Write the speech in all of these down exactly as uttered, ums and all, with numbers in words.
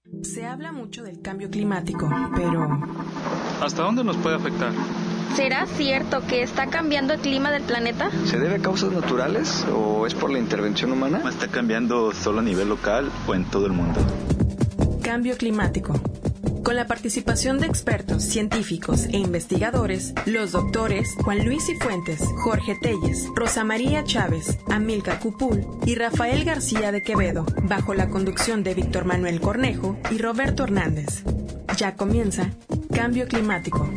Se habla mucho del cambio climático, pero ¿hasta dónde nos puede afectar? ¿Será cierto que está cambiando el clima del planeta? ¿Se debe a causas naturales o es por la intervención humana? ¿Está cambiando solo a nivel local o en todo el mundo? Cambio climático. Con la participación de expertos, científicos e investigadores, los doctores Juan Luis Cifuentes, Jorge Telles, Rosa María Chávez, Amílcar Cupul y Rafael García de Quevedo, bajo la conducción de Víctor Manuel Cornejo y Roberto Hernández. Ya comienza Cambio Climático.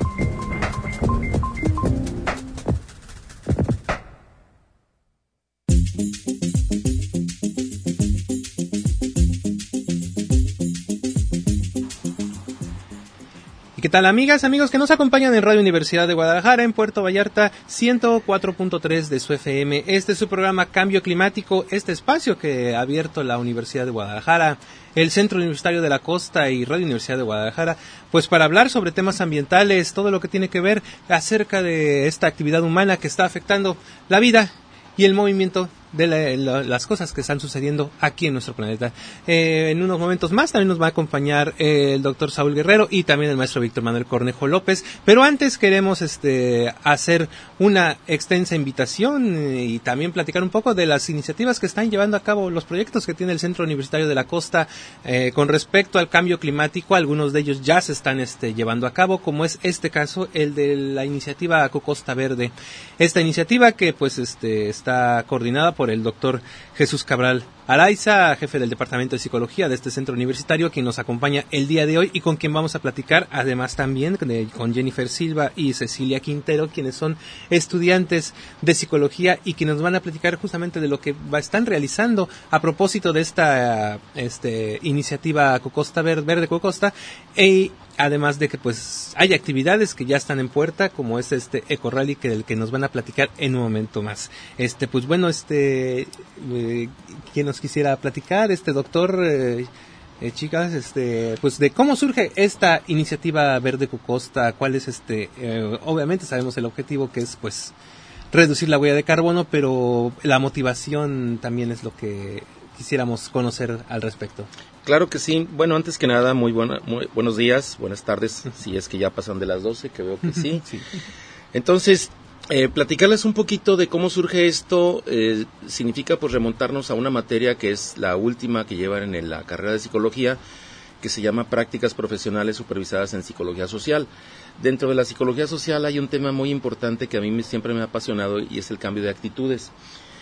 ¿Y qué tal, amigas, amigos que nos acompañan en Radio Universidad de Guadalajara, en Puerto Vallarta, ciento cuatro punto tres de su F M? Este es su programa Cambio Climático, este espacio que ha abierto la Universidad de Guadalajara, el Centro Universitario de la Costa y Radio Universidad de Guadalajara, pues para hablar sobre temas ambientales, todo lo que tiene que ver acerca de esta actividad humana que está afectando la vida y el movimiento de la, la, las cosas que están sucediendo aquí en nuestro planeta. Eh, en unos momentos más también nos va a acompañar eh, el doctor Saúl Guerrero y también el maestro Víctor Manuel Cornejo López, pero antes queremos este hacer una extensa invitación eh, y también platicar un poco de las iniciativas que están llevando a cabo, los proyectos que tiene el Centro Universitario de la Costa eh, con respecto al cambio climático. Algunos de ellos ya se están este, llevando a cabo, como es este caso, el de la iniciativa Cocosta Verde. Esta iniciativa que pues este está coordinada por el doctor Jesús Cabral Araiza, jefe del Departamento de Psicología de este centro universitario, quien nos acompaña el día de hoy y con quien vamos a platicar, además también de, con Jennifer Silva y Cecilia Quintero, quienes son estudiantes de psicología y quienes nos van a platicar justamente de lo que va, están realizando a propósito de esta este, iniciativa Cocosta Verde, Verde Cocosta, y además de que pues hay actividades que ya están en puerta, como es este Eco Rally, que del que nos van a platicar en un momento más. Este, pues bueno, este, eh, ¿quién nos quisiera platicar? Este doctor, eh, eh, chicas, este, pues de cómo surge esta iniciativa Verde Cocosta, cuál es este, eh, obviamente sabemos el objetivo, que es pues reducir la huella de carbono, pero la motivación también es lo que quisiéramos conocer al respecto. Claro que sí. Bueno, antes que nada, muy, buena, muy buenos días, buenas tardes, si es que ya pasan de las doce, que veo que sí. sí. Entonces, eh, platicarles un poquito de cómo surge esto, eh, significa pues remontarnos a una materia que es la última que llevan en la carrera de psicología, que se llama Prácticas Profesionales Supervisadas en Psicología Social. Dentro de la psicología social hay un tema muy importante que a mí me, siempre me ha apasionado, y es el cambio de actitudes.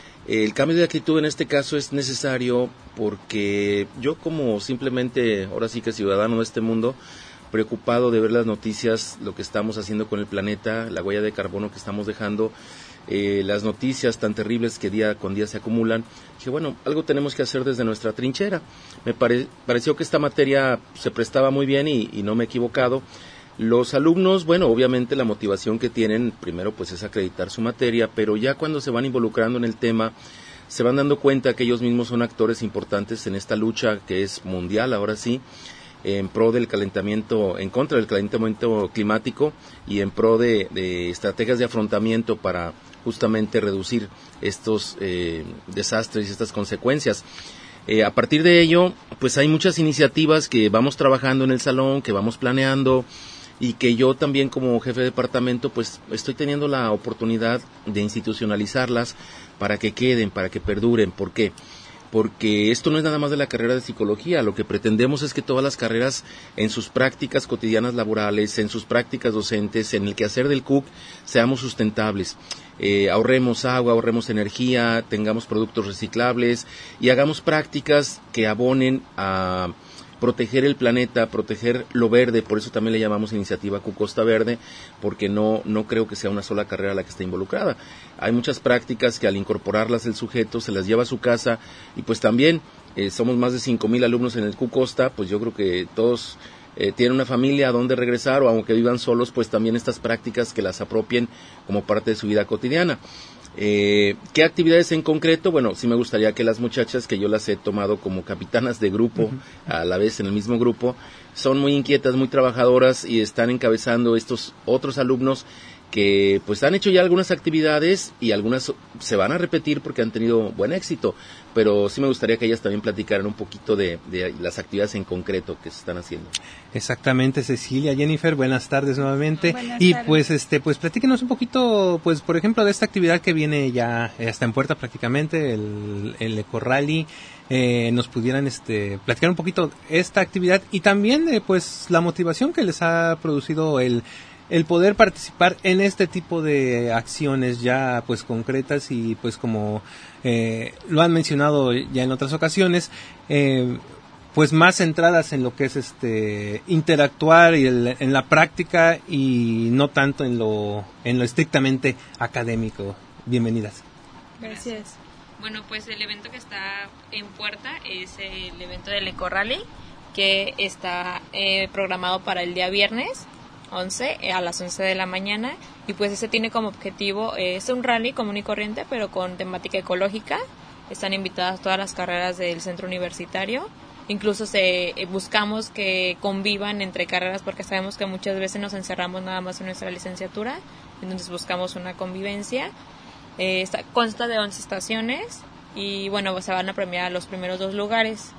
El cambio de actitud en este caso es necesario porque yo, como simplemente, ahora sí que ciudadano de este mundo, preocupado de ver las noticias, lo que estamos haciendo con el planeta, la huella de carbono que estamos dejando, eh, las noticias tan terribles que día con día se acumulan, dije, bueno, algo tenemos que hacer desde nuestra trinchera. Me pare, pareció que esta materia se prestaba muy bien y, y no me he equivocado. Los alumnos, bueno, obviamente la motivación que tienen, primero pues es acreditar su materia, pero ya cuando se van involucrando en el tema, se van dando cuenta que ellos mismos son actores importantes en esta lucha que es mundial, ahora sí, en pro del calentamiento, en contra del calentamiento climático y en pro de, de estrategias de afrontamiento para justamente reducir estos eh, desastres y estas consecuencias. Eh, a partir de ello, pues hay muchas iniciativas que vamos trabajando en el salón, que vamos planeando, y que yo también como jefe de departamento pues estoy teniendo la oportunidad de institucionalizarlas para que queden, para que perduren. ¿Por qué? Porque esto no es nada más de la carrera de psicología. Lo que pretendemos es que todas las carreras, en sus prácticas cotidianas laborales, en sus prácticas docentes, en el quehacer del C U C, seamos sustentables. Eh, ahorremos agua, ahorremos energía, tengamos productos reciclables y hagamos prácticas que abonen a proteger el planeta, proteger lo verde. Por eso también le llamamos iniciativa Cocosta Verde, porque no, no creo que sea una sola carrera la que está involucrada. Hay muchas prácticas que al incorporarlas el sujeto se las lleva a su casa, y pues también eh, somos más de cinco mil alumnos en el Cocosta, pues yo creo que todos eh, tienen una familia a donde regresar, o aunque vivan solos, pues también estas prácticas que las apropien como parte de su vida cotidiana. Eh, ¿Qué actividades en concreto? Bueno, sí me gustaría que las muchachas, que yo las he tomado como capitanas de grupo, uh-huh. a la vez en el mismo grupo, son muy inquietas, muy trabajadoras y están encabezando estos otros alumnos que pues han hecho ya algunas actividades y algunas se van a repetir porque han tenido buen éxito, pero sí me gustaría que ellas también platicaran un poquito de, de las actividades en concreto que se están haciendo. Exactamente, Cecilia, Jennifer, buenas tardes nuevamente. Buenas y tardes. pues este pues platíquenos un poquito, pues por ejemplo, de esta actividad que viene ya está en puerta prácticamente, el, el Eco Rally. Eh, nos pudieran este platicar un poquito esta actividad y también eh, pues la motivación que les ha producido el el poder participar en este tipo de acciones ya pues concretas y pues como eh, lo han mencionado ya en otras ocasiones, eh, pues más centradas en lo que es este interactuar y el, en la práctica y no tanto en lo en lo estrictamente académico. Bienvenidas. Gracias. Bueno, pues el evento que está en puerta es el evento del Eco Rally, que está eh, programado para el día viernes once a las once de la mañana, y pues ese tiene como objetivo, eh, es un rally común y corriente pero con temática ecológica. Están invitadas todas las carreras del centro universitario, incluso se eh, buscamos que convivan entre carreras porque sabemos que muchas veces nos encerramos nada más en nuestra licenciatura, entonces buscamos una convivencia. Eh, está, consta de once estaciones y bueno, se van a premiar los primeros dos lugares.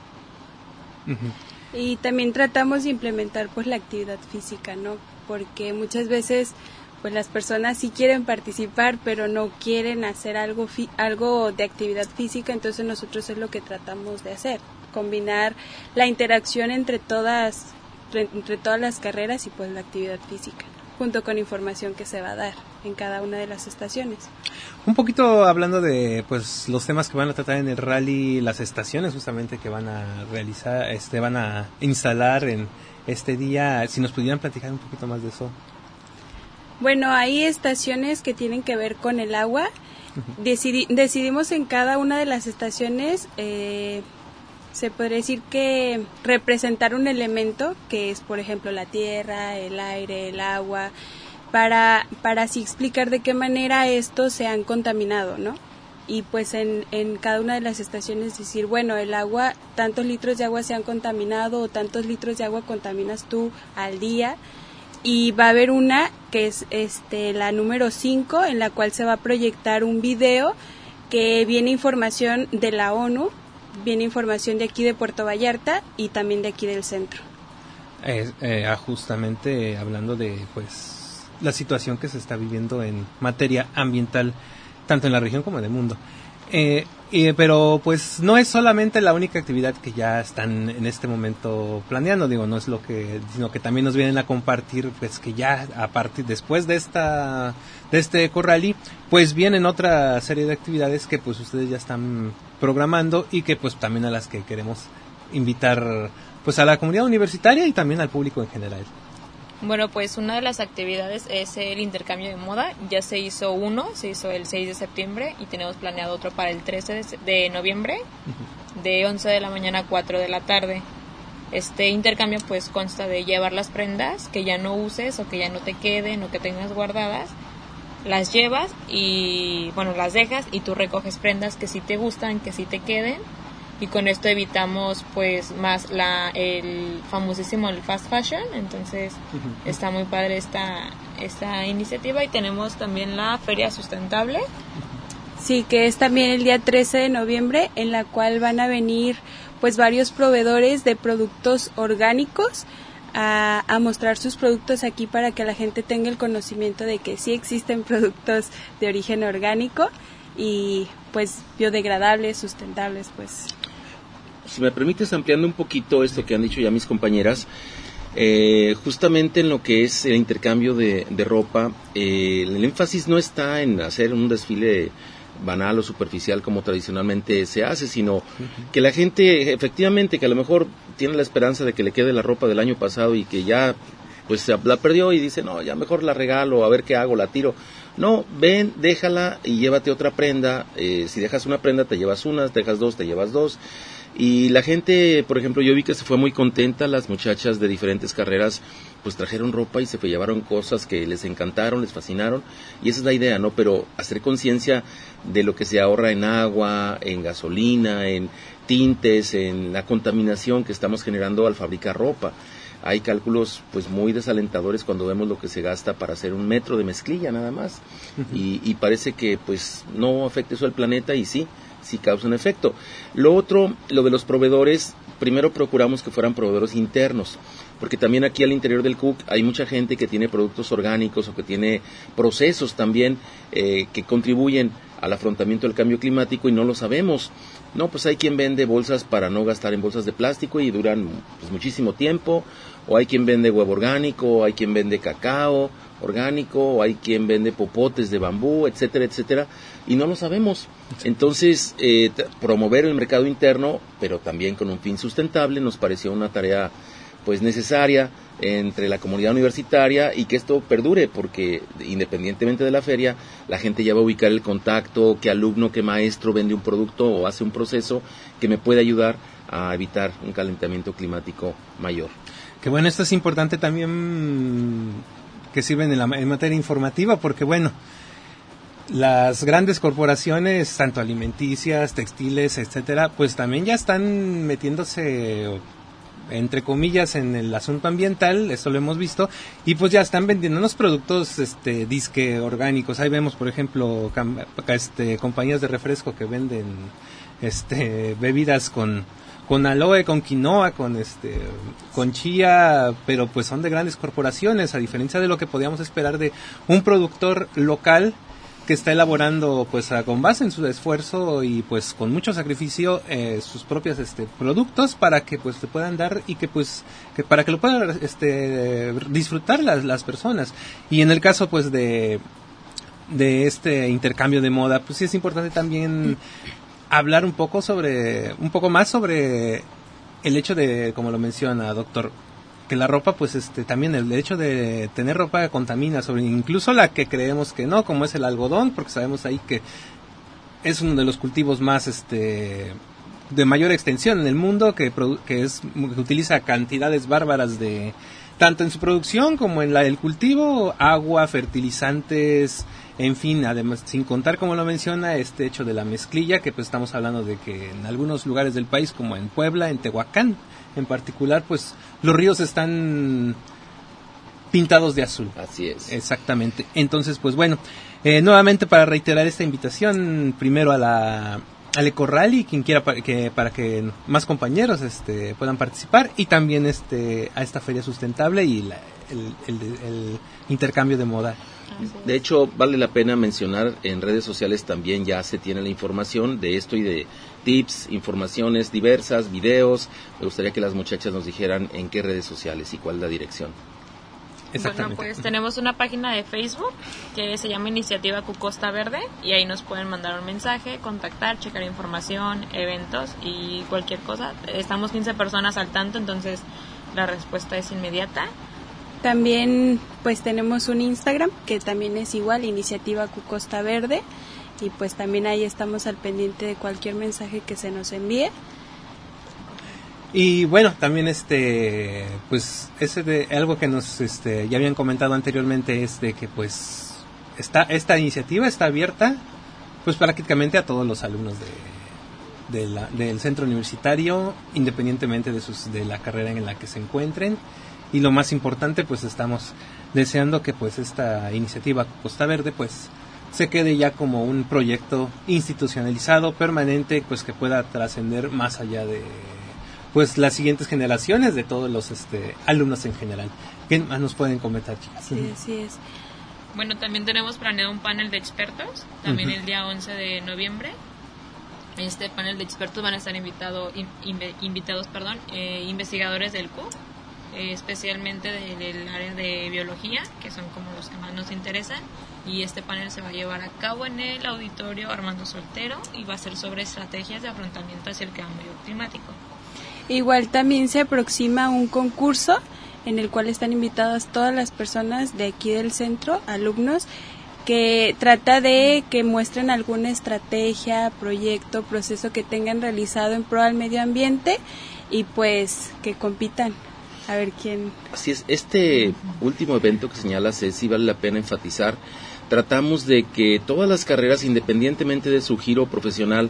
Uh-huh. Y también tratamos de implementar pues la actividad física, ¿no? Porque muchas veces pues las personas sí quieren participar, pero no quieren hacer algo fi- algo de actividad física, entonces nosotros es lo que tratamos de hacer, combinar la interacción entre todas entre todas las carreras y pues la actividad física, junto con información que se va a dar en cada una de las estaciones. Un poquito hablando de pues los temas que van a tratar en el rally, las estaciones justamente que van a realizar, este van a instalar en este día, si nos pudieran platicar un poquito más de eso. Bueno, hay estaciones que tienen que ver con el agua. Uh-huh. Decidi- decidimos en cada una de las estaciones, eh, se podría decir que representar un elemento que es, por ejemplo, la tierra, el aire, el agua, para, para así explicar de qué manera estos se han contaminado, ¿no? Y pues en, en cada una de las estaciones decir, bueno, el agua, tantos litros de agua se han contaminado o tantos litros de agua contaminas tú al día. Y va a haber una que es este la número cinco, en la cual se va a proyectar un video que viene información de la ONU, viene información de aquí de Puerto Vallarta y también de aquí del centro. Eh, eh, justamente hablando de pues la situación que se está viviendo en materia ambiental, tanto en la región como en el mundo. Eh, eh, pero pues no es solamente la única actividad que ya están en este momento planeando, digo, no es lo que, sino que también nos vienen a compartir pues que ya a partir después de esta de este Eco Rally, pues vienen otra serie de actividades que pues ustedes ya están programando y que pues también a las que queremos invitar pues a la comunidad universitaria y también al público en general. Bueno, pues una de las actividades es el intercambio de moda. Ya se hizo uno, se hizo el seis de septiembre y tenemos planeado otro para el trece de noviembre, uh-huh. de once de la mañana a cuatro de la tarde. Este intercambio pues consta de llevar las prendas que ya no uses o que ya no te queden o que tengas guardadas, las llevas y bueno, las dejas y tú recoges prendas que sí te gustan, que sí te queden. Y con esto evitamos pues más la el famosísimo el fast fashion, entonces uh-huh. está muy padre esta esta iniciativa. Y tenemos también la feria sustentable. Sí, que es también el día trece de noviembre, en la cual van a venir pues varios proveedores de productos orgánicos a, a mostrar sus productos aquí para que la gente tenga el conocimiento de que sí existen productos de origen orgánico y pues biodegradables, sustentables, pues. Si me permites, ampliando un poquito esto que han dicho ya mis compañeras, eh, justamente en lo que es el intercambio de, de ropa, eh, el énfasis no está en hacer un desfile banal o superficial como tradicionalmente se hace, sino uh-huh. que la gente, efectivamente, que a lo mejor tiene la esperanza de que le quede la ropa del año pasado y que ya pues se la perdió y dice, no, ya mejor la regalo, a ver qué hago, la tiro. No, ven, déjala y llévate otra prenda. Eh, si dejas una prenda, te llevas una, dejas dos, te llevas dos. Y la gente, por ejemplo, yo vi que se fue muy contenta, las muchachas de diferentes carreras, pues trajeron ropa y se llevaron cosas que les encantaron, les fascinaron, y esa es la idea, ¿no? Pero hacer conciencia de lo que se ahorra en agua, en gasolina, en tintes, en la contaminación que estamos generando al fabricar ropa. Hay cálculos pues muy desalentadores cuando vemos lo que se gasta para hacer un metro de mezclilla nada más. Uh-huh. y, y parece que pues no afecta eso al planeta, y sí, sí causa un efecto. Lo otro, lo de los proveedores, primero procuramos que fueran proveedores internos, porque también aquí al interior del C U C hay mucha gente que tiene productos orgánicos o que tiene procesos también eh, que contribuyen al afrontamiento del cambio climático y no lo sabemos. No, pues hay quien vende bolsas para no gastar en bolsas de plástico y duran pues, muchísimo tiempo, o hay quien vende huevo orgánico, o hay quien vende cacao orgánico, o hay quien vende popotes de bambú, etcétera, etcétera, y no lo sabemos. Entonces, eh, t- promover el mercado interno, pero también con un fin sustentable, nos pareció una tarea pues necesaria entre la comunidad universitaria, y que esto perdure, porque independientemente de la feria, la gente ya va a ubicar el contacto, qué alumno, qué maestro vende un producto o hace un proceso que me puede ayudar a evitar un calentamiento climático mayor. Que bueno, esto es importante también que sirven en, la, en materia informativa, porque bueno, las grandes corporaciones, tanto alimenticias, textiles, etcétera, pues también ya están metiéndose, entre comillas, en el asunto ambiental, esto lo hemos visto, y pues ya están vendiendo unos productos este disque orgánicos. Ahí vemos, por ejemplo, cam- este compañías de refresco que venden este bebidas con con aloe, con quinoa, con este con chía, pero pues son de grandes corporaciones, a diferencia de lo que podíamos esperar de un productor local que está elaborando pues a, con base en su esfuerzo y pues con mucho sacrificio eh, sus propios este productos para que pues se puedan dar y que pues que para que lo puedan este disfrutar las las personas. Y en el caso pues de de este intercambio de moda, pues sí es importante también hablar un poco sobre un poco más sobre el hecho de, como lo menciona doctor, que la ropa, pues este también el hecho de tener ropa contamina, sobre incluso la que creemos que no, como es el algodón, porque sabemos ahí que es uno de los cultivos más este de mayor extensión en el mundo, que produ- que es que utiliza cantidades bárbaras de tanto en su producción como en la del cultivo, agua, fertilizantes, en fin, además, sin contar, como lo menciona, este hecho de la mezclilla, que pues estamos hablando de que en algunos lugares del país, como en Puebla, en Tehuacán en particular, pues los ríos están pintados de azul. Así es. Exactamente. Entonces, pues bueno, eh, nuevamente para reiterar esta invitación, primero a la al Ecorrally, quien quiera para que para que más compañeros este puedan participar, y también este a esta feria sustentable y la, el, el, el intercambio de moda. De hecho, vale la pena mencionar, en redes sociales también ya se tiene la información de esto y de tips, informaciones diversas, videos. Me gustaría que las muchachas nos dijeran en qué redes sociales y cuál es la dirección. Bueno, pues tenemos una página de Facebook que se llama Iniciativa C U Costa Verde, y ahí nos pueden mandar un mensaje, contactar, checar información, eventos y cualquier cosa. Estamos quince personas al tanto, entonces la respuesta es inmediata. También pues tenemos un Instagram que también es igual, Iniciativa C U Costa Verde, y pues también ahí estamos al pendiente de cualquier mensaje que se nos envíe. Y bueno, también este pues ese de algo que nos este ya habían comentado anteriormente es de que pues esta esta iniciativa está abierta pues prácticamente a todos los alumnos de, de la, del centro universitario, independientemente de sus de la carrera en la que se encuentren. Y lo más importante, pues estamos deseando que pues esta iniciativa Costa Verde pues se quede ya como un proyecto institucionalizado, permanente, pues que pueda trascender más allá de pues las siguientes generaciones de todos los este alumnos en general. ¿Qué más nos pueden comentar, chicas? Sí, así es. Bueno, también tenemos planeado un panel de expertos, también uh-huh. el día once de noviembre. Este panel de expertos van a estar invitado, in, inv, invitados perdón, eh, investigadores del C U, eh, especialmente del, del área de biología, que son como los que más nos interesan. Y este panel se va a llevar a cabo en el auditorio Armando Soltero y va a ser sobre estrategias de afrontamiento hacia el cambio climático. Igual también se aproxima un concurso en el cual están invitadas todas las personas de aquí del centro, alumnos, que trata de que muestren alguna estrategia, proyecto, proceso que tengan realizado en pro al medio ambiente y pues que compitan. A ver quién. Así es, este último evento que señala Ceci, vale la pena enfatizar. Tratamos de que todas las carreras, independientemente de su giro profesional,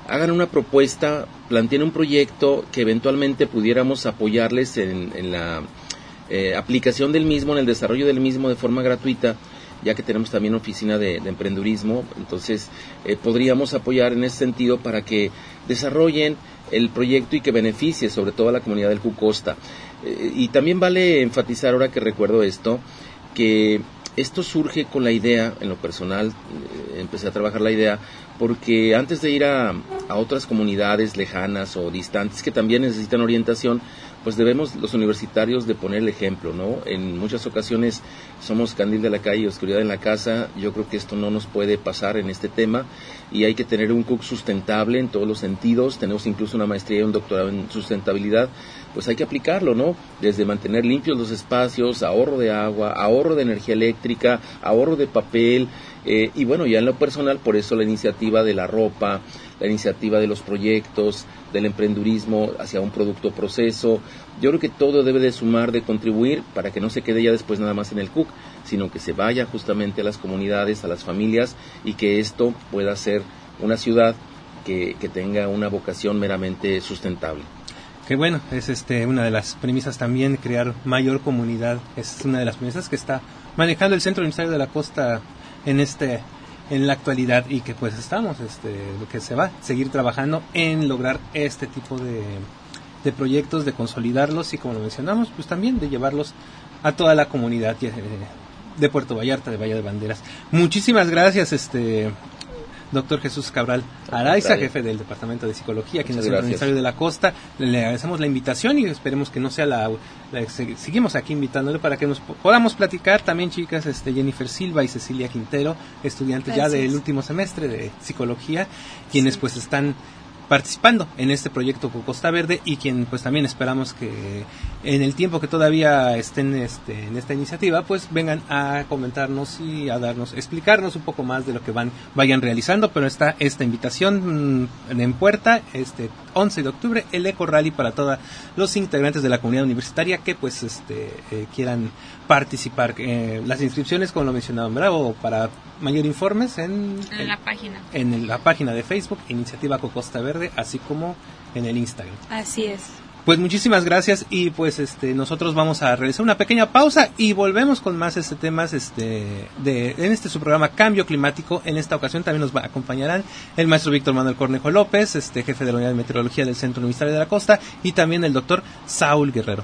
hagan una propuesta, planteen un proyecto que eventualmente pudiéramos apoyarles en, en la eh, aplicación del mismo, en el desarrollo del mismo de forma gratuita, ya que tenemos también oficina de, de emprendurismo. Entonces eh, podríamos apoyar en ese sentido para que desarrollen el proyecto y que beneficie sobre todo a la comunidad del Jucosta. Eh, y también vale enfatizar, ahora que recuerdo esto, que esto surge con la idea, en lo personal, eh, empecé a trabajar la idea, porque antes de ir a, a otras comunidades lejanas o distantes que también necesitan orientación, pues debemos los universitarios de poner el ejemplo, ¿no? En muchas ocasiones somos candil de la calle y oscuridad en la casa. Yo creo que esto no nos puede pasar en este tema y hay que tener un C U C sustentable en todos los sentidos. Tenemos incluso una maestría y un doctorado en sustentabilidad, pues hay que aplicarlo, ¿no? Desde mantener limpios los espacios, ahorro de agua, ahorro de energía eléctrica, ahorro de papel, eh, y bueno, ya en lo personal, por eso la iniciativa de la ropa, la iniciativa de los proyectos, del emprendurismo hacia un producto proceso. Yo creo que todo debe de sumar, de contribuir, para que no se quede ya después nada más en el C U C, sino que se vaya justamente a las comunidades, a las familias, y que esto pueda ser una ciudad que, que tenga una vocación meramente sustentable. Que bueno, es este una de las premisas también, crear mayor comunidad. Es una de las premisas que está manejando el Centro Universitario de la Costa en este en la actualidad, y que pues estamos este que se va a seguir trabajando en lograr este tipo de, de proyectos, de consolidarlos y, como lo mencionamos, pues también de llevarlos a toda la comunidad de, de Puerto Vallarta, de Bahía de Banderas. Muchísimas gracias, este doctor Jesús Cabral Araiza, jefe del Departamento de Psicología aquí en el Centro Universitario de la Costa. Le agradecemos la invitación y esperemos que no sea la, la seguimos aquí invitándole para que nos podamos platicar también, chicas, este Jennifer Silva y Cecilia Quintero, estudiantes Gracias. ya del último semestre de Psicología, quienes sí. pues están participando en este proyecto Costa Verde, y quien pues también esperamos que en el tiempo que todavía estén este, en esta iniciativa, pues vengan a comentarnos y a darnos, explicarnos un poco más de lo que van vayan realizando. Pero está esta invitación mmm, en puerta, este once de octubre, el Eco Rally para todos los integrantes de la comunidad universitaria que pues este eh, quieran participar. Eh, las inscripciones, como lo mencionaba Bravo, para mayor informes en, en el, la página en la página de Facebook Iniciativa Costa Verde, así como en el Instagram. Así es. Pues muchísimas gracias, y pues este nosotros vamos a realizar una pequeña pausa y volvemos con más este temas este de en este su programa Cambio Climático. En esta ocasión también nos va, acompañarán el maestro Víctor Manuel Cornejo López, este jefe de la Unidad de Meteorología del Centro Universitario de la Costa, y también el doctor Saúl Guerrero.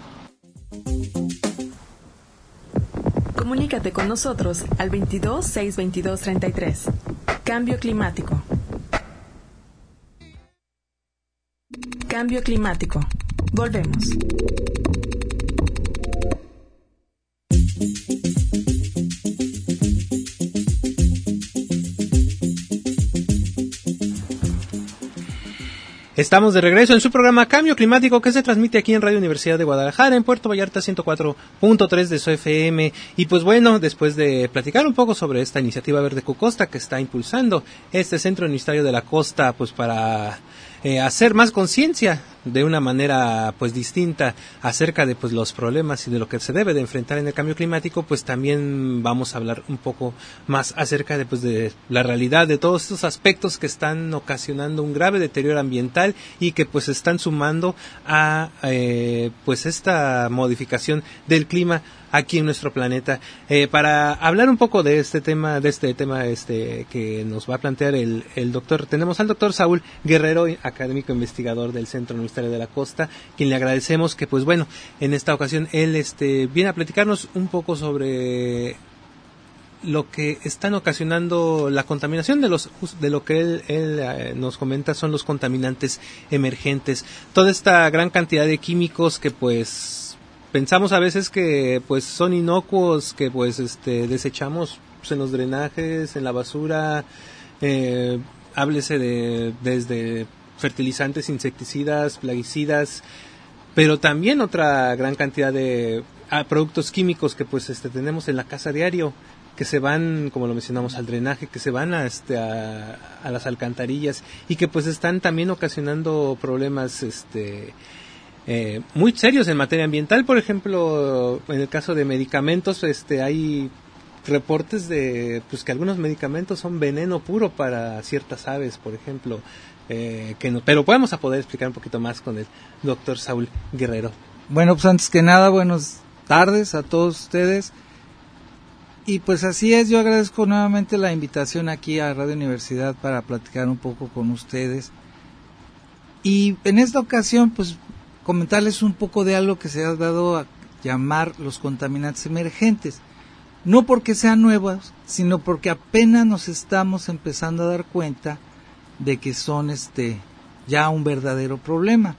Comunícate con nosotros al veintidós, seiscientos veintidós, treinta y tres. Cambio climático. Cambio climático. Volvemos. Estamos de regreso en su programa Cambio Climático, que se transmite aquí en Radio Universidad de Guadalajara, en Puerto Vallarta ciento cuatro punto tres de su F M. Y pues bueno, después de platicar un poco sobre esta iniciativa Verde Costa que está impulsando este Centro Universitario de la Costa, pues para eh, hacer más conciencia de una manera pues distinta acerca de pues los problemas y de lo que se debe de enfrentar en el cambio climático, pues también vamos a hablar un poco más acerca de pues de la realidad de todos estos aspectos que están ocasionando un grave deterioro ambiental y que pues están sumando a eh, pues esta modificación del clima aquí en nuestro planeta. Eh, para hablar un poco de este tema, de este tema este que nos va a plantear el, el doctor, tenemos al doctor Saúl Guerrero, académico investigador del Centro Universitario de la Costa, quien le agradecemos que pues bueno, en esta ocasión él este viene a platicarnos un poco sobre lo que están ocasionando la contaminación de los de lo que él, él eh, nos comenta son los contaminantes emergentes, toda esta gran cantidad de químicos que pues pensamos a veces que pues son inocuos, que pues este desechamos pues, en los drenajes, en la basura, eh, háblese de desde fertilizantes, insecticidas, plaguicidas, pero también otra gran cantidad de ah, productos químicos que pues este tenemos en la casa diario, que se van, como lo mencionamos, al drenaje, que se van a, este, a, a las alcantarillas y que pues están también ocasionando problemas este Eh, muy serios en materia ambiental. Por ejemplo, en el caso de medicamentos, este hay reportes de pues que algunos medicamentos son veneno puro para ciertas aves, por ejemplo, eh, que no, pero vamos a poder explicar un poquito más con el doctor Saúl Guerrero. Bueno, pues antes que nada, buenas tardes a todos ustedes. Y pues así es, yo agradezco nuevamente la invitación aquí a Radio Universidad para platicar un poco con ustedes. Y en esta ocasión, pues comentarles un poco de algo que se ha dado a llamar los contaminantes emergentes. No porque sean nuevos, sino porque apenas nos estamos empezando a dar cuenta de que son este ya un verdadero problema.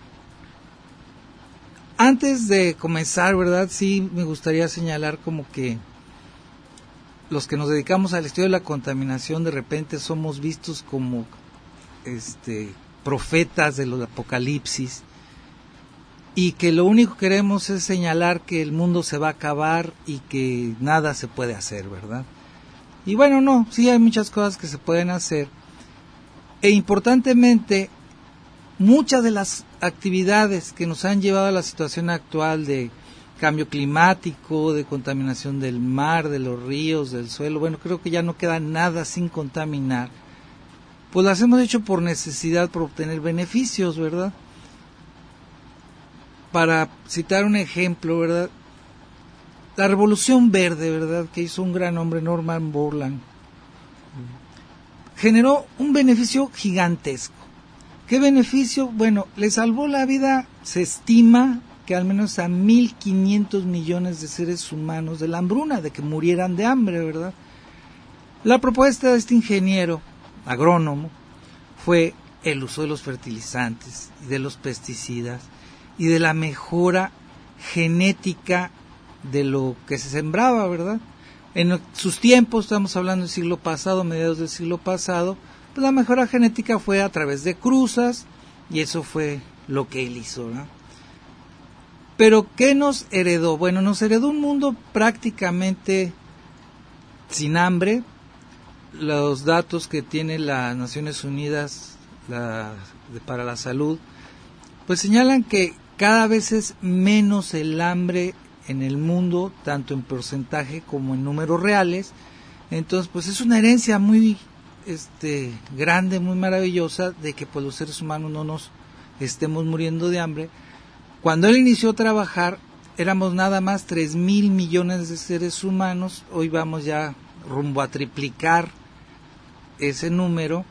Antes de comenzar, ¿verdad? Sí me gustaría señalar como que los que nos dedicamos al estudio de la contaminación de repente somos vistos como este profetas de los apocalipsis, y que lo único que queremos es señalar que el mundo se va a acabar y que nada se puede hacer, ¿verdad? Y bueno, no, sí hay muchas cosas que se pueden hacer, e importantemente, muchas de las actividades que nos han llevado a la situación actual de cambio climático, de contaminación del mar, de los ríos, del suelo, bueno, creo que ya no queda nada sin contaminar, pues las hemos hecho por necesidad, por obtener beneficios, ¿verdad? Para citar un ejemplo, ¿verdad? La Revolución Verde, ¿verdad? Que hizo un gran hombre, Norman Borlaug, generó un beneficio gigantesco. ¿Qué beneficio? Bueno, le salvó la vida, se estima que al menos a mil quinientos millones de seres humanos de la hambruna, de que murieran de hambre, ¿verdad? La propuesta de este ingeniero agrónomo fue el uso de los fertilizantes y de los pesticidas y de la mejora genética de lo que se sembraba, ¿verdad? En sus tiempos, estamos hablando del siglo pasado, mediados del siglo pasado, pues la mejora genética fue a través de cruzas, y eso fue lo que él hizo, ¿verdad? Pero ¿qué nos heredó? Bueno, nos heredó un mundo prácticamente sin hambre. Los datos que tiene las Naciones Unidas la, de, para la salud, pues señalan que cada vez es menos el hambre en el mundo, tanto en porcentaje como en números reales. Entonces, pues es una herencia muy este grande, muy maravillosa, de que pues los seres humanos no nos estemos muriendo de hambre. Cuando él inició a trabajar, éramos nada más tres mil millones de seres humanos. Hoy vamos ya rumbo a triplicar ese número,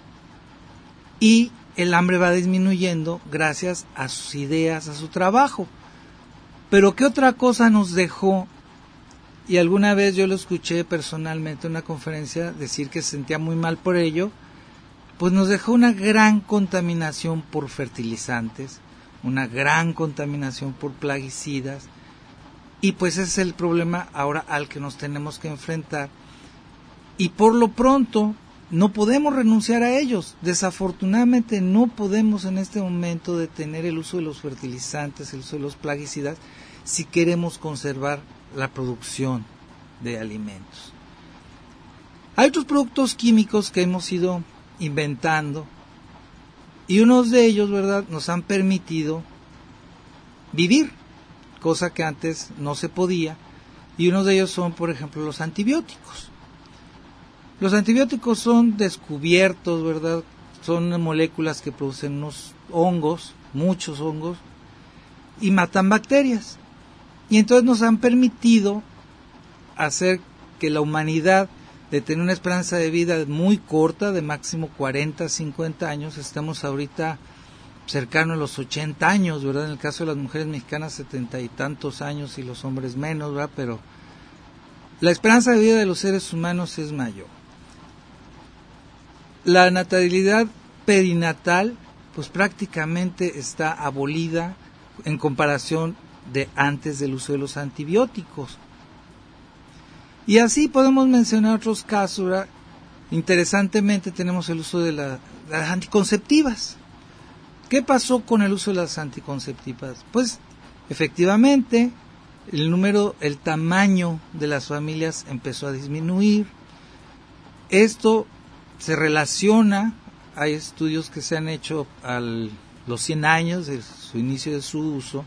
y el hambre va disminuyendo gracias a sus ideas, a su trabajo. Pero ¿qué otra cosa nos dejó? Y alguna vez yo lo escuché personalmente en una conferencia decir que se sentía muy mal por ello. Pues nos dejó una gran contaminación por fertilizantes, una gran contaminación por plaguicidas, y pues ese es el problema ahora al que nos tenemos que enfrentar. Y por lo pronto no podemos renunciar a ellos. Desafortunadamente no podemos en este momento detener el uso de los fertilizantes, el uso de los plaguicidas, si queremos conservar la producción de alimentos. Hay otros productos químicos que hemos ido inventando, y unos de ellos, ¿verdad?, nos han permitido vivir, cosa que antes no se podía, y unos de ellos son, por ejemplo, los antibióticos. Los antibióticos son descubiertos, ¿verdad? Son moléculas que producen unos hongos, muchos hongos, y matan bacterias. Y entonces nos han permitido hacer que la humanidad, de tener una esperanza de vida muy corta, de máximo cuarenta, cincuenta años, estamos ahorita cercano a los ochenta años, ¿verdad? En el caso de las mujeres mexicanas, setenta y tantos años, y los hombres menos, ¿verdad? Pero la esperanza de vida de los seres humanos es mayor. La natalidad perinatal, pues prácticamente está abolida en comparación de antes del uso de los antibióticos. Y así podemos mencionar otros casos, ¿verdad? Interesantemente tenemos el uso de, la, de las anticonceptivas. ¿Qué pasó con el uso de las anticonceptivas? Pues efectivamente el número, el tamaño de las familias empezó a disminuir. Esto se relaciona, hay estudios que se han hecho a los cien años de su inicio de su uso,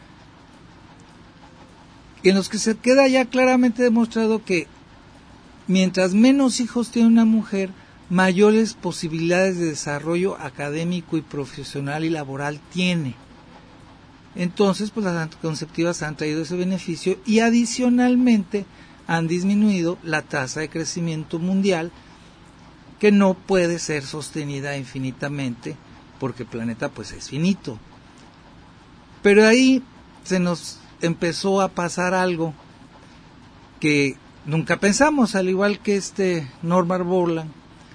en los que se queda ya claramente demostrado que mientras menos hijos tiene una mujer, mayores posibilidades de desarrollo académico y profesional y laboral tiene. Entonces, pues las anticonceptivas han traído ese beneficio y adicionalmente han disminuido la tasa de crecimiento mundial, que no puede ser sostenida infinitamente porque el planeta pues es finito. Pero ahí se nos empezó a pasar algo que nunca pensamos, al igual que este Norman Borlaug.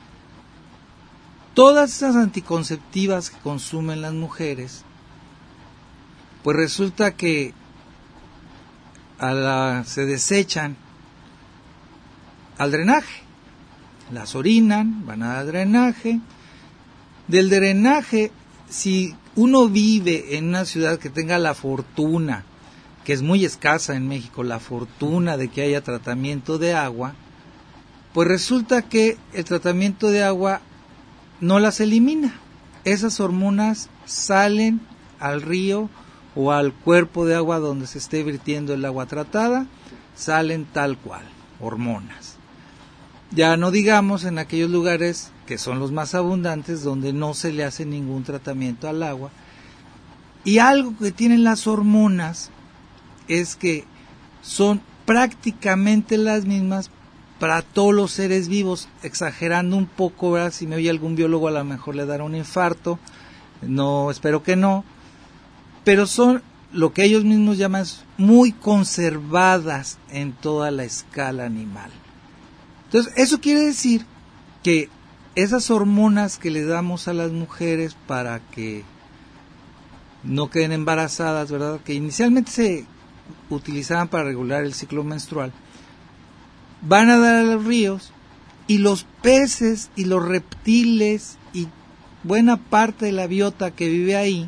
Todas esas anticonceptivas que consumen las mujeres, pues resulta que a la, se desechan al drenaje, las orinan, van al drenaje. Del drenaje, si uno vive en una ciudad que tenga la fortuna, que es muy escasa en México, la fortuna de que haya tratamiento de agua, pues resulta que el tratamiento de agua no las elimina. Esas hormonas salen al río o al cuerpo de agua donde se esté vertiendo el agua tratada, salen tal cual, hormonas. Ya no digamos en aquellos lugares que son los más abundantes, donde no se le hace ningún tratamiento al agua. Y algo que tienen las hormonas es que son prácticamente las mismas para todos los seres vivos, exagerando un poco, ¿verdad? Si me oye algún biólogo a lo mejor le dará un infarto, no, espero que no, pero son lo que ellos mismos llaman muy conservadas en toda la escala animal. Entonces, eso quiere decir que esas hormonas que le damos a las mujeres para que no queden embarazadas, ¿verdad?, que inicialmente se utilizaban para regular el ciclo menstrual, van a dar a los ríos, y los peces y los reptiles y buena parte de la biota que vive ahí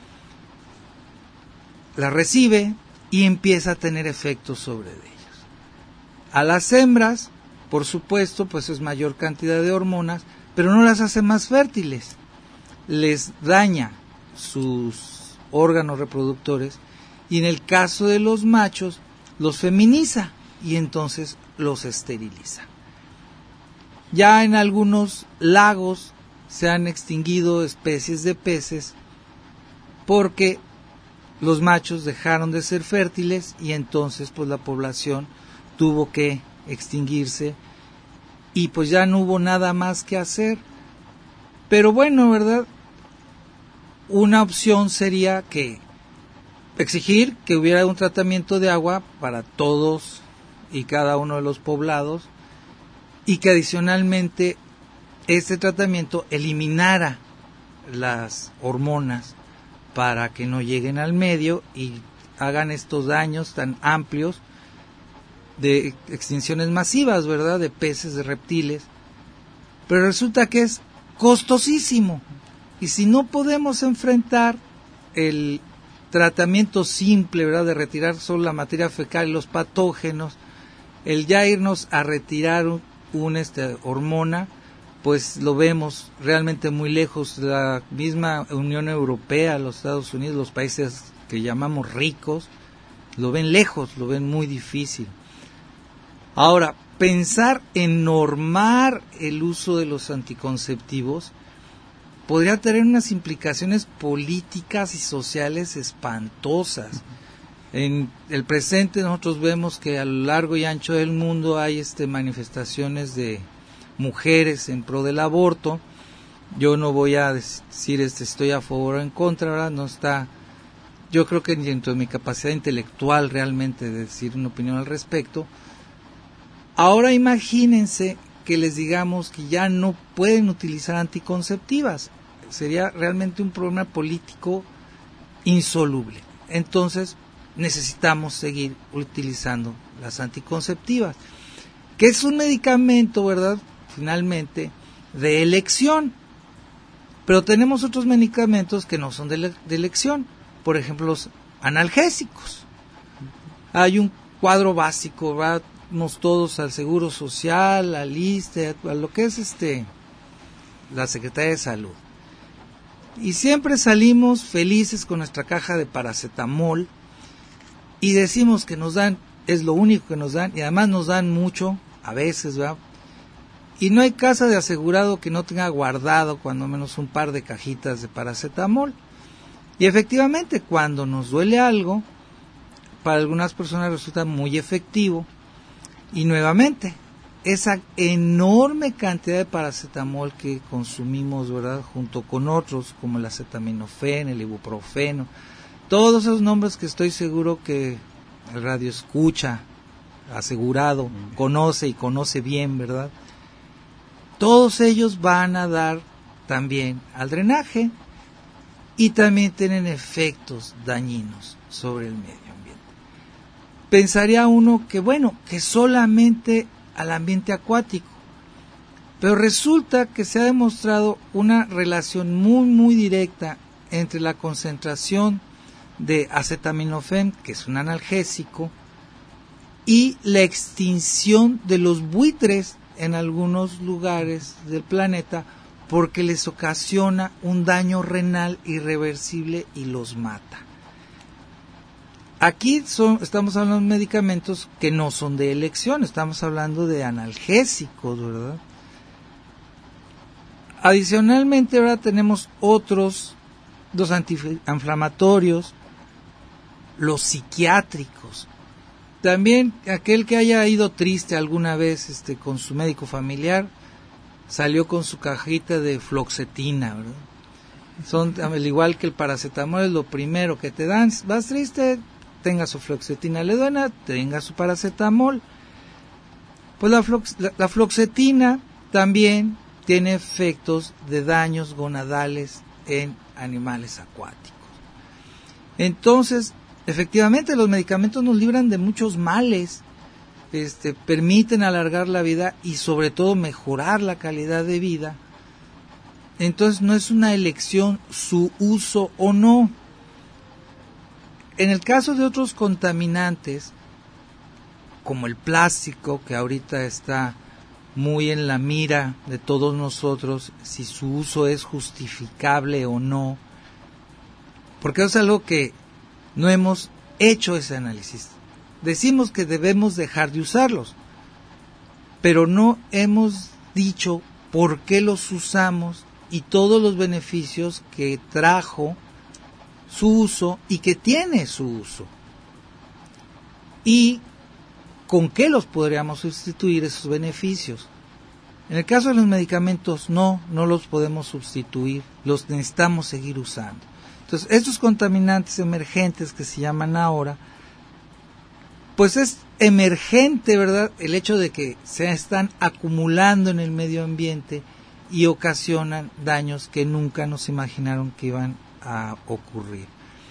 la recibe y empieza a tener efectos sobre ellos. A las hembras, por supuesto, pues es mayor cantidad de hormonas, pero no las hace más fértiles, les daña sus órganos reproductores, y en el caso de los machos los feminiza y entonces los esteriliza. Ya en algunos lagos se han extinguido especies de peces porque los machos dejaron de ser fértiles y entonces pues la población tuvo que extinguirse y pues ya no hubo nada más que hacer. Pero bueno, ¿verdad? Una opción sería que exigir que hubiera un tratamiento de agua para todos y cada uno de los poblados, y que adicionalmente este tratamiento eliminara las hormonas para que no lleguen al medio y hagan estos daños tan amplios de extinciones masivas, ¿verdad?, de peces, de reptiles. Pero resulta que es costosísimo, y si no podemos enfrentar el tratamiento simple, ¿verdad?, de retirar solo la materia fecal y los patógenos, el ya irnos a retirar un, un este, hormona, pues lo vemos realmente muy lejos. La misma Unión Europea, los Estados Unidos, los países que llamamos ricos, lo ven lejos, lo ven muy difícil. Ahora, pensar en normar el uso de los anticonceptivos podría tener unas implicaciones políticas y sociales espantosas. En el presente nosotros vemos que a lo largo y ancho del mundo hay este manifestaciones de mujeres en pro del aborto. Yo no voy a decir este estoy a favor o en contra, ¿verdad? No está, yo creo que dentro de mi capacidad intelectual realmente de decir una opinión al respecto. Ahora imagínense que les digamos que ya no pueden utilizar anticonceptivas. Sería realmente un problema político insoluble. Entonces necesitamos seguir utilizando las anticonceptivas, que es un medicamento, ¿verdad?, finalmente de elección. Pero tenemos otros medicamentos que no son de, le- de elección, por ejemplo los analgésicos. Hay un cuadro básico, vamos todos al Seguro Social, al I S S S T E, a lo que es este la Secretaría de Salud, y siempre salimos felices con nuestra caja de paracetamol y decimos que nos dan, es lo único que nos dan, y además nos dan mucho a veces, ¿verdad? Y no hay casa de asegurado que no tenga guardado cuando menos un par de cajitas de paracetamol. Y efectivamente, cuando nos duele algo, para algunas personas resulta muy efectivo. Y nuevamente, esa enorme cantidad de paracetamol que consumimos, ¿verdad?, junto con otros como el acetaminofén, el ibuprofeno, todos esos nombres que estoy seguro que el radio escucha, asegurado, mm. conoce y conoce bien, ¿verdad? Todos ellos van a dar también al drenaje y también tienen efectos dañinos sobre el medio ambiente. Pensaría uno que, bueno, que solamente al ambiente acuático, pero resulta que se ha demostrado una relación muy muy directa entre la concentración de acetaminofén, que es un analgésico, y la extinción de los buitres en algunos lugares del planeta, porque les ocasiona un daño renal irreversible y los mata. Aquí son, estamos hablando de medicamentos que no son de elección, estamos hablando de analgésicos, ¿verdad? Adicionalmente, ahora tenemos otros dos antiinflamatorios, los psiquiátricos. También aquel que haya ido triste alguna vez este, con su médico familiar, salió con su cajita de fluoxetina, ¿verdad? Son, al igual que el paracetamol, es lo primero que te dan. Vas triste, tenga su fluoxetina ledona, tenga su paracetamol. Pues la, flox, la, la fluoxetina también tiene efectos de daños gonadales en animales acuáticos. Entonces, efectivamente, los medicamentos nos libran de muchos males, este, permiten alargar la vida y sobre todo mejorar la calidad de vida. Entonces no es una elección su uso o no. En el caso de otros contaminantes, como el plástico, que ahorita está muy en la mira de todos nosotros, si su uso es justificable o no, porque es algo que no hemos hecho ese análisis. Decimos que debemos dejar de usarlos, pero no hemos dicho por qué los usamos y todos los beneficios que trajo su uso y que tiene su uso. Y con qué los podríamos sustituir esos beneficios. En el caso de los medicamentos, no, no los podemos sustituir, los necesitamos seguir usando. Entonces, estos contaminantes emergentes que se llaman ahora, pues es emergente, ¿verdad?, el hecho de que se están acumulando en el medio ambiente y ocasionan daños que nunca nos imaginaron que iban a ocurrir.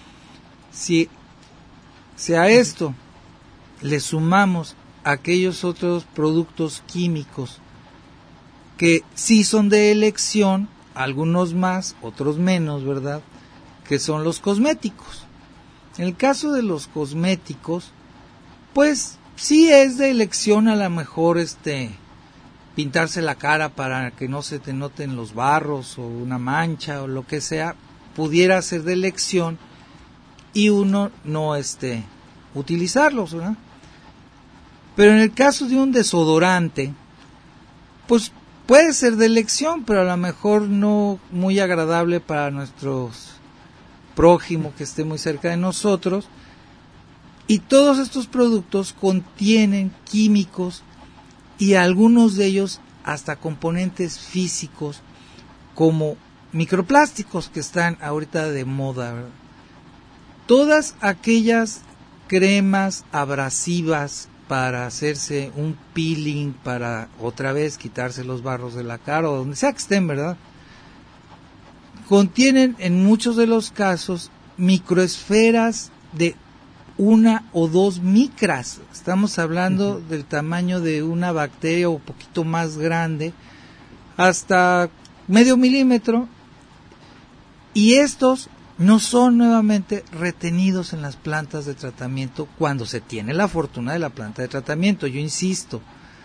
Si, si a esto le sumamos aquellos otros productos químicos que sí son de elección, algunos más, otros menos, ¿verdad?, que son los cosméticos. En el caso de los cosméticos, pues sí es de elección a lo mejor este pintarse la cara para que no se te noten los barros o una mancha o lo que sea, pudiera ser de elección y uno no este utilizarlos, ¿verdad? Pero en el caso de un desodorante, pues puede ser de elección, pero a lo mejor no muy agradable para nuestros prójimo que esté muy cerca de nosotros, y todos estos productos contienen químicos y algunos de ellos hasta componentes físicos como microplásticos que están ahorita de moda, ¿verdad? Todas aquellas cremas abrasivas para hacerse un peeling, para otra vez quitarse los barros de la cara o donde sea que estén, ¿verdad?, contienen en muchos de los casos microesferas de una o dos micras. Estamos hablando uh-huh. del tamaño de una bacteria o un poquito más grande, hasta medio milímetro, y estos no son nuevamente retenidos en las plantas de tratamiento cuando se tiene la fortuna de la planta de tratamiento, yo insisto.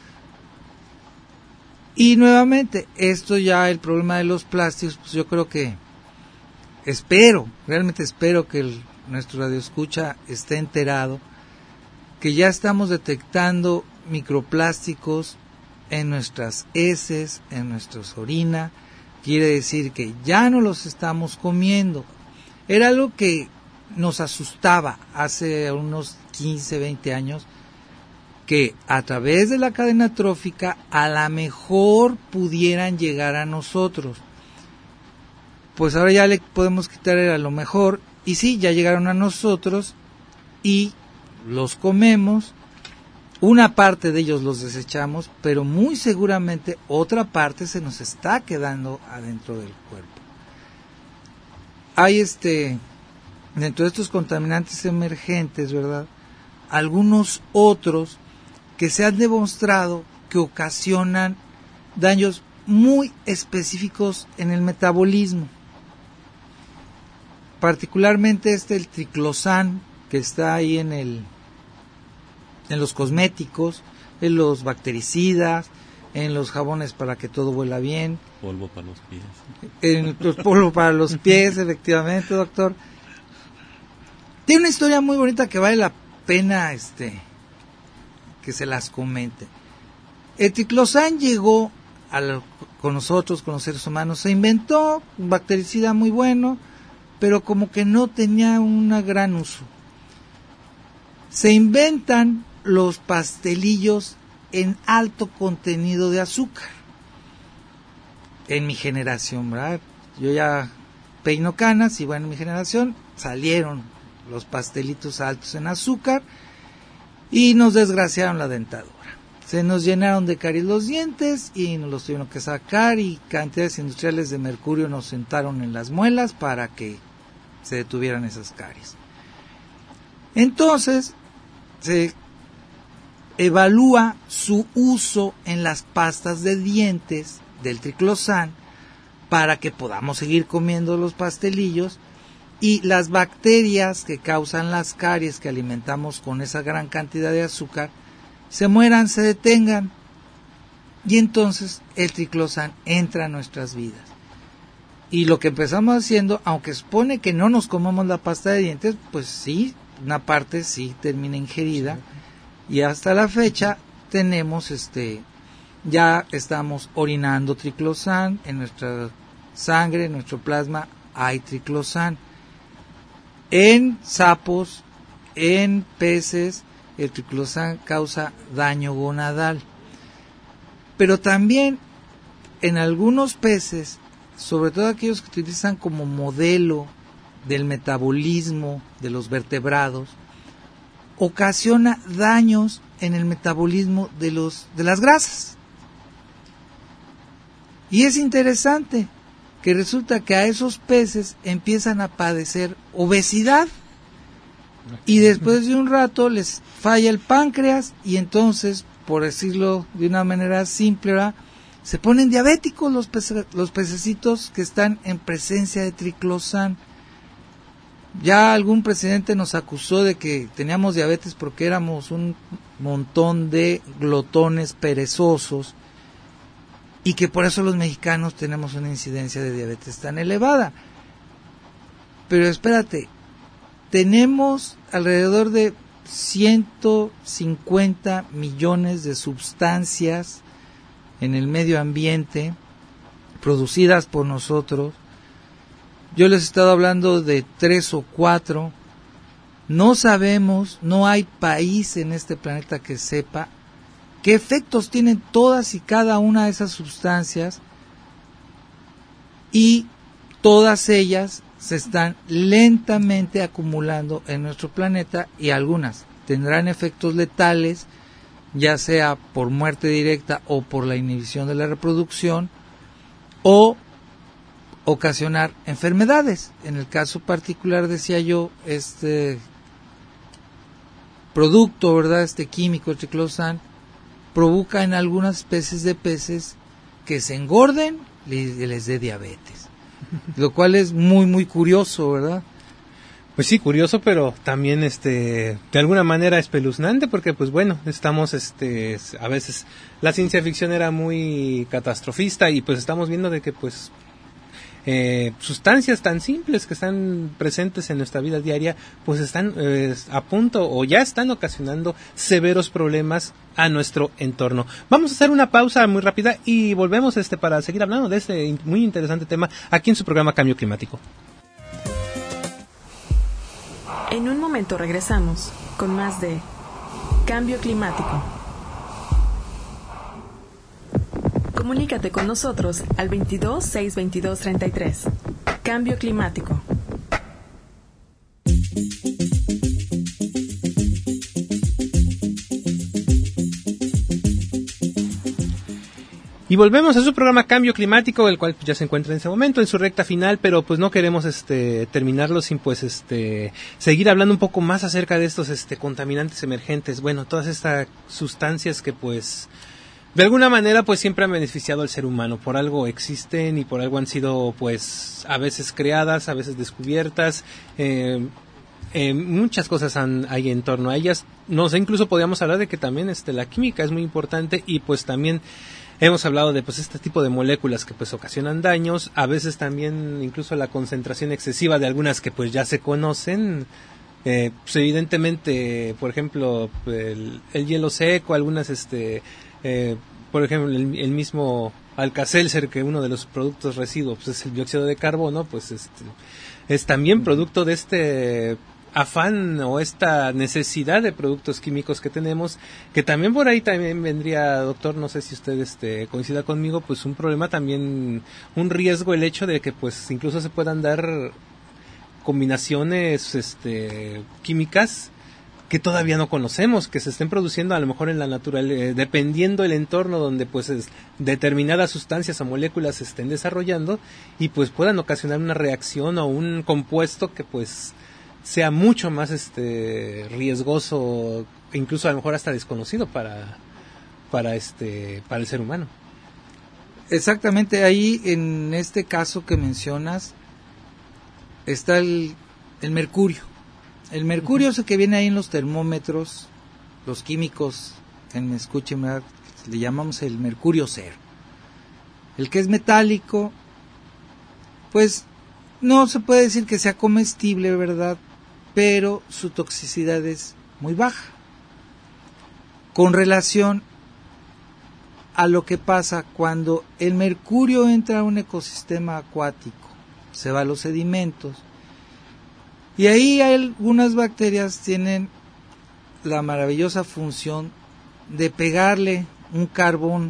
Y nuevamente, esto ya, el problema de los plásticos, pues yo creo que, espero, realmente espero que el, nuestro radioescucha esté enterado, que ya estamos detectando microplásticos en nuestras heces, en nuestras orina. Quiere decir que ya no los estamos comiendo. Era algo que nos asustaba hace unos quince, veinte años, que a través de la cadena trófica a la mejor pudieran llegar a nosotros. Pues ahora ya le podemos quitar a lo mejor, y sí, ya llegaron a nosotros y los comemos. Una parte de ellos los desechamos, pero muy seguramente otra parte se nos está quedando adentro del cuerpo. Hay este, dentro de estos contaminantes emergentes, ¿verdad?, algunos otros que se han demostrado que ocasionan daños muy específicos en el metabolismo. Particularmente este, el triclosan, que está ahí en el en los cosméticos, en los bactericidas, en los jabones para que todo huela bien. Polvo para los pies. En los polvo para los pies, efectivamente, doctor. Tiene una historia muy bonita que vale la pena este que se las comente. El triclosan llegó a lo, con nosotros, con los seres humanos. Se inventó un bactericida muy bueno, pero como que no tenía un gran uso. Se inventan los pastelillos en alto contenido de azúcar. En mi generación, ¿verdad? Yo ya peino canas y bueno, en mi generación salieron los pastelitos altos en azúcar y nos desgraciaron la dentadura. Se nos llenaron de caries los dientes y nos los tuvieron que sacar, y cantidades industriales de mercurio nos sentaron en las muelas para que se detuvieran esas caries. Entonces se evalúa su uso en las pastas de dientes del triclosan para que podamos seguir comiendo los pastelillos y las bacterias que causan las caries que alimentamos con esa gran cantidad de azúcar se mueran, se detengan, y entonces el triclosan entra a nuestras vidas. Y lo que empezamos haciendo, aunque supone que no nos comamos la pasta de dientes, pues sí, una parte sí termina ingerida, y hasta la fecha tenemos este ya estamos orinando triclosan en nuestra sangre, en nuestro plasma hay triclosan. En sapos, en peces, el triclosan causa daño gonadal. Pero también en algunos peces, sobre todo aquellos que utilizan como modelo del metabolismo de los vertebrados, ocasiona daños en el metabolismo de los de las grasas. Y es interesante que resulta que a esos peces empiezan a padecer obesidad y después de un rato les falla el páncreas y entonces, por decirlo de una manera simple, ¿verdad?, se ponen diabéticos los, pece, los pececitos que están en presencia de triclosan. Ya algún presidente nos acusó de que teníamos diabetes porque éramos un montón de glotones perezosos y que por eso los mexicanos tenemos una incidencia de diabetes tan elevada. Pero espérate, tenemos alrededor de ciento cincuenta millones de sustancias en el medio ambiente producidas por nosotros. Yo les he estado hablando de tres o cuatro. No sabemos, no hay país en este planeta que sepa qué efectos tienen todas y cada una de esas sustancias, y todas ellas se están lentamente acumulando en nuestro planeta, y algunas tendrán efectos letales, ya sea por muerte directa o por la inhibición de la reproducción, o ocasionar enfermedades. En el caso particular, decía yo, este producto, ¿verdad?, este químico, el triclosan, provoca en algunas especies de peces que se engorden y les dé diabetes, lo cual es muy muy curioso, ¿verdad? Pues sí, curioso, pero también este de alguna manera espeluznante, porque pues bueno, estamos este a veces la ciencia ficción era muy catastrofista y pues estamos viendo de que pues eh, sustancias tan simples que están presentes en nuestra vida diaria, pues están eh, a punto o ya están ocasionando severos problemas a nuestro entorno. Vamos a hacer una pausa muy rápida y volvemos este para seguir hablando de este muy interesante tema aquí en su programa Cambio Climático. En un momento regresamos con más de Cambio Climático. Comunícate con nosotros al veintidós, seiscientos veintidós, treinta y tres. Cambio Climático. Y volvemos a su programa Cambio Climático, el cual ya se encuentra en ese momento en su recta final, pero pues no queremos este terminarlo sin pues este seguir hablando un poco más acerca de estos este contaminantes emergentes. Bueno, todas estas sustancias que pues de alguna manera pues siempre han beneficiado al ser humano, por algo existen y por algo han sido pues a veces creadas, a veces descubiertas, eh, eh, muchas cosas han, hay en torno a ellas. No sé, incluso podríamos hablar de que también este la química es muy importante y pues también hemos hablado de pues este tipo de moléculas que pues ocasionan daños, a veces también incluso la concentración excesiva de algunas que pues ya se conocen, eh, pues evidentemente, por ejemplo, el, el hielo seco, algunas este, eh, por ejemplo, el, el mismo Alka-Seltzer, que uno de los productos residuos pues es el dióxido de carbono, pues este es también producto de este afán o esta necesidad de productos químicos que tenemos, que también por ahí también vendría, doctor, no sé si usted este coincida conmigo, pues un problema también, un riesgo el hecho de que pues incluso se puedan dar combinaciones este químicas que todavía no conocemos, que se estén produciendo a lo mejor en la naturaleza, eh, dependiendo el entorno donde pues es, determinadas sustancias o moléculas se estén desarrollando y pues puedan ocasionar una reacción o un compuesto que pues sea mucho más este riesgoso, incluso a lo mejor hasta desconocido para para este para el ser humano. Exactamente, ahí en este caso que mencionas está el, el mercurio. El mercurio es el que viene ahí en los termómetros, los químicos, que me escuchen, ¿verdad? Le llamamos el mercurio cero. El que es metálico, pues no se puede decir que sea comestible, ¿verdad? Pero su toxicidad es muy baja. Con relación a lo que pasa cuando el mercurio entra a un ecosistema acuático, se va a los sedimentos, y ahí hay algunas bacterias tienen la maravillosa función de pegarle un carbón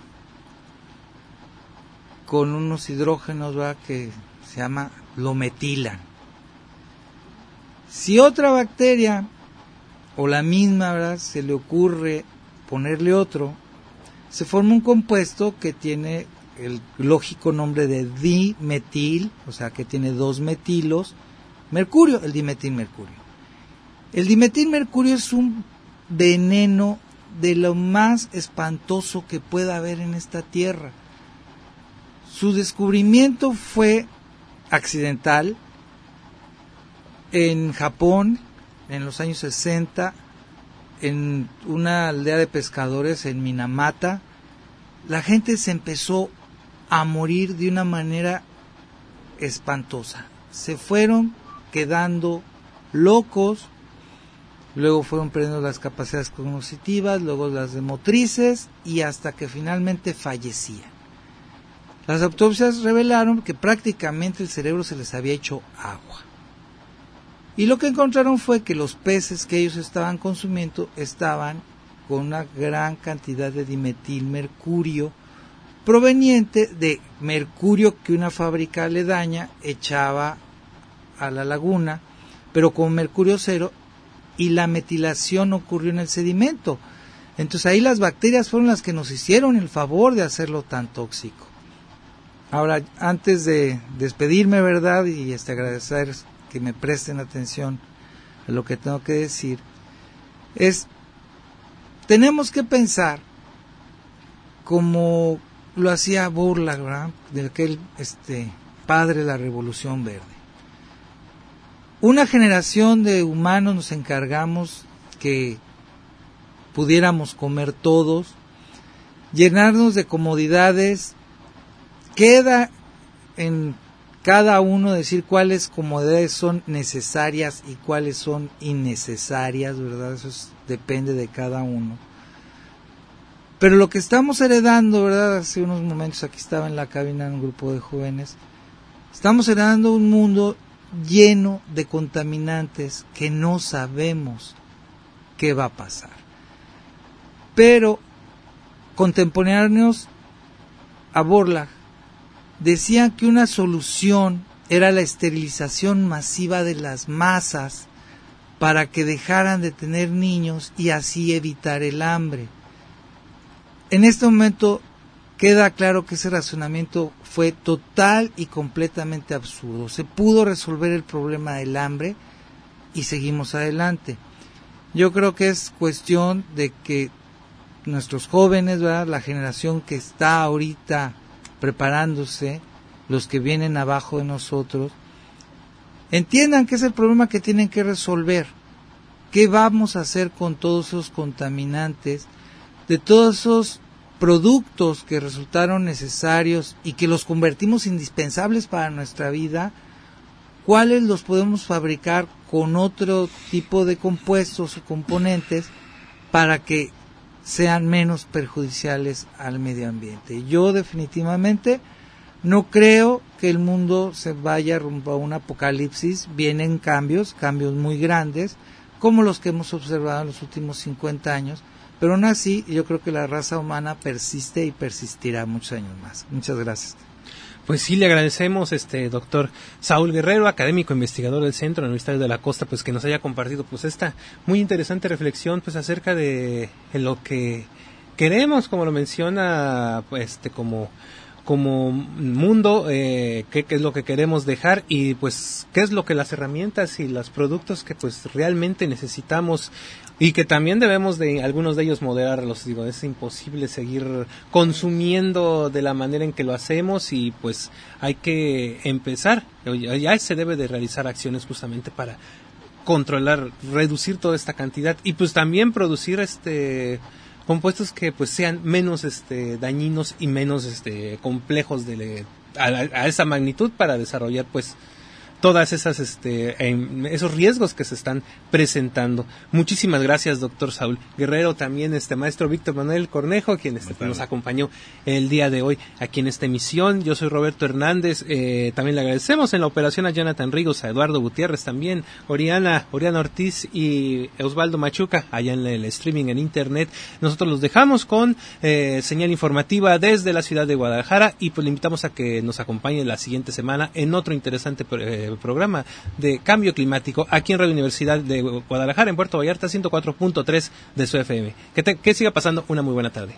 con unos hidrógenos, ¿verdad?, que se llama lo metilan. Si otra bacteria o la misma, ¿verdad?, se le ocurre ponerle otro, se forma un compuesto que tiene el lógico nombre de dimetil, o sea que tiene dos metilos, mercurio, el dimetilmercurio. El dimetilmercurio es un veneno de lo más espantoso que pueda haber en esta tierra. Su descubrimiento fue accidental en Japón en los años sesenta, en una aldea de pescadores en Minamata. La gente se empezó a morir de una manera espantosa. Se fueron quedando locos, luego fueron perdiendo las capacidades cognitivas, luego las de motrices y hasta que finalmente fallecían. Las autopsias revelaron que prácticamente el cerebro se les había hecho agua. Y lo que encontraron fue que los peces que ellos estaban consumiendo estaban con una gran cantidad de dimetilmercurio proveniente de mercurio que una fábrica aledaña echaba a la laguna, pero con mercurio cero, y la metilación ocurrió en el sedimento. Entonces ahí las bacterias fueron las que nos hicieron el favor de hacerlo tan tóxico. Ahora, antes de despedirme, ¿verdad?, y este agradecer que me presten atención a lo que tengo que decir, es, tenemos que pensar como lo hacía Burla, ¿verdad?, de aquel este, padre de la Revolución Verde. Una generación de humanos nos encargamos que pudiéramos comer todos, llenarnos de comodidades, queda en cada uno decir cuáles comodidades son necesarias y cuáles son innecesarias, ¿verdad? Eso es, depende de cada uno. Pero lo que estamos heredando, ¿verdad? Hace unos momentos aquí estaba en la cabina un grupo de jóvenes. Estamos heredando un mundo lleno de contaminantes que no sabemos qué va a pasar. Pero contemporáneos a Borlaug decían que una solución era la esterilización masiva de las masas para que dejaran de tener niños y así evitar el hambre. En este momento queda claro que ese razonamiento fue total y completamente absurdo. Se pudo resolver el problema del hambre y seguimos adelante. Yo creo que es cuestión de que nuestros jóvenes, ¿verdad?, la generación que está ahorita preparándose, los que vienen abajo de nosotros, entiendan que es el problema que tienen que resolver. ¿Qué vamos a hacer con todos esos contaminantes, de todos esos productos que resultaron necesarios y que los convertimos indispensables para nuestra vida? ¿Cuáles los podemos fabricar con otro tipo de compuestos o componentes para que sean menos perjudiciales al medio ambiente? Yo definitivamente no creo que el mundo se vaya rumbo a un apocalipsis. Vienen cambios, cambios muy grandes, como los que hemos observado en los últimos cincuenta años, pero aún así yo creo que la raza humana persiste y persistirá muchos años más. Muchas gracias. Pues sí, le agradecemos, este doctor Saúl Guerrero, académico investigador del Centro Universitario de la Costa, pues que nos haya compartido pues esta muy interesante reflexión pues acerca de lo que queremos, como lo menciona, pues este como como mundo, eh, qué, qué es lo que queremos dejar y pues qué es lo que las herramientas y los productos que pues realmente necesitamos y que también debemos de algunos de ellos moderarlos. Digo, es imposible seguir consumiendo de la manera en que lo hacemos y pues hay que empezar, ya se debe de realizar acciones justamente para controlar, reducir toda esta cantidad y pues también producir este compuestos que pues sean menos este dañinos y menos este complejos de a, a esa magnitud para desarrollar pues todas esas este eh, esos riesgos que se están presentando. Muchísimas gracias, doctor Saúl Guerrero, también este maestro Víctor Manuel Cornejo, quien este, nos acompañó el día de hoy aquí en esta emisión. Yo soy Roberto Hernández, eh, también le agradecemos en la operación a Jonathan Rigos, a Eduardo Gutiérrez también, Oriana, Oriana Ortiz y Osvaldo Machuca, allá en el streaming en internet. Nosotros los dejamos con eh, señal informativa desde la ciudad de Guadalajara y pues le invitamos a que nos acompañe la siguiente semana en otro interesante eh, programa de cambio climático aquí en Radio Universidad de Guadalajara, en Puerto Vallarta, ciento cuatro punto tres de su F M. Que, te, que siga pasando una muy buena tarde.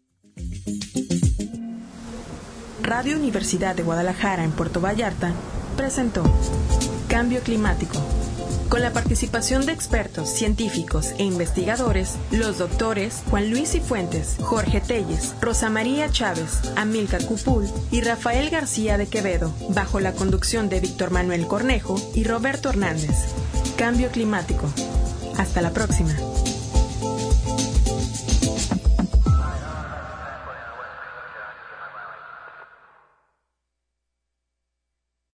Radio Universidad de Guadalajara en Puerto Vallarta presentó Cambio Climático, con la participación de expertos, científicos e investigadores, los doctores Juan Luis Cifuentes, Jorge Telles, Rosa María Chávez, Amílcar Cupul y Rafael García de Quevedo, bajo la conducción de Víctor Manuel Cornejo y Roberto Hernández. Cambio Climático. Hasta la próxima.